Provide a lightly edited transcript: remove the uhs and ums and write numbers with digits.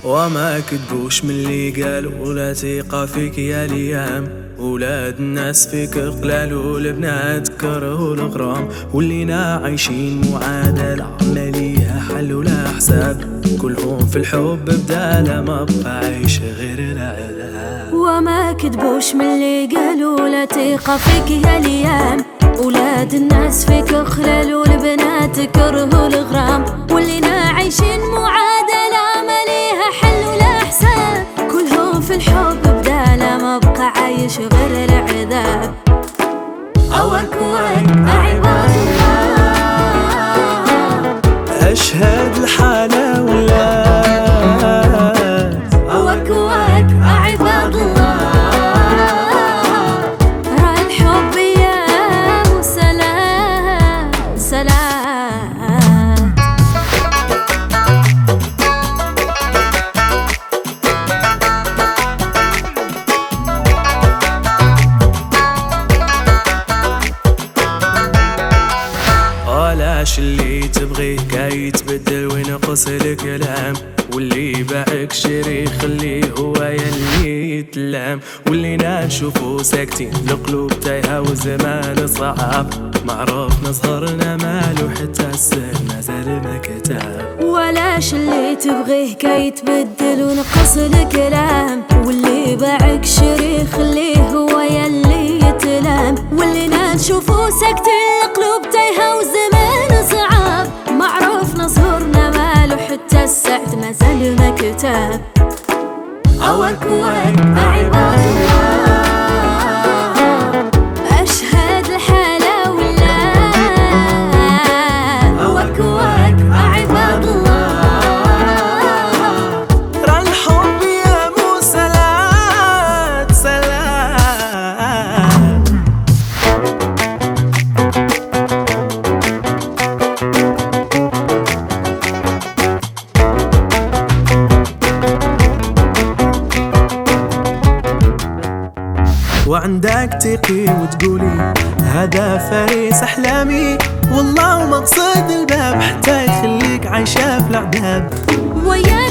وما كدبوش من اللي قالوا لا ثقة فيك يا ليام. ولاد الناس فيك قلال والبنات كره الغرام، ولينا عايشين معادلة ما ليها حل ولا حساب. كلهم في الحب بدالة ما بقى عايش غير العذاب. وما كدبوش من اللي قالوا لا ثقة فيك يا ليام. ولاد الناس فيك خلال والبنات كره الغرام، ولينا عايشين معادلة ما ليها حل ولا حساب. كلهم في الحب بدالة ما بقى عايش غير العذاب. أوك عباد الله، أشهد الحالة ولاد. أوك عباد الله، راه الحب يا سلام سلام. علاش اللي تبغيه كاي يتبدل وينقص الكلام، واللي باعك شري خليه هو يلي يتلام. واللي نشوفو ساكتين القلوب تايهة وزمان صعب، معرفنا صهرنا مالو حتى السر مازال ما كتاب. ولاش اللي تبغيه كي يتبدل ونقص الكلام، واللي باعك شري خليه هو يلي يتلام. واللي نشوفو ساكتين القلوب تايهة وزمان صعب، معروفنا صهرنا مالو حتى السعد مازال ما كتاب. أوك عباد الله، أشهد الحالة والله. أوك عباد الله، راه الحب يا مو سلام سلام. وعندك تقي وتقولي هذا فريس أحلامي، والله مقصد الباب حتى يخليك عايشة في العذاب. وياك